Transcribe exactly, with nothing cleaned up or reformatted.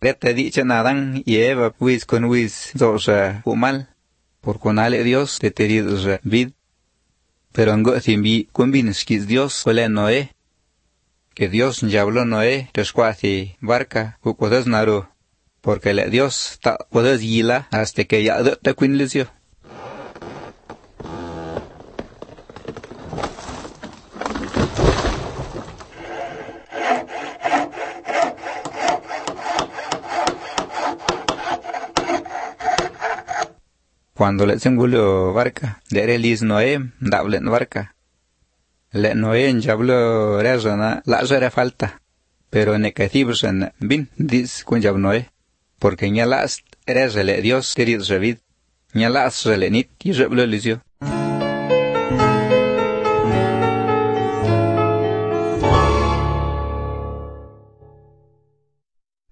Rete dicha Adán y Eva pues con wis zosa mal, por conale Dios te terido vid. Pero en gotimbi cumbinskis Dios ole Noé, que Dios ya habló Noé, rescuaci barca, ucodes naru, porque le Dios ta puedes yila hasta que ya te quinlicio. Cuando le sengulio barca, de relis Noé, dablen barca. Le Noé en jablo rezona, la zera falta. Pero en ecatibus en bin, dis con jab Noé. Porque ña las rezele Dios querido revid. Ña las relenit y jablo lisio.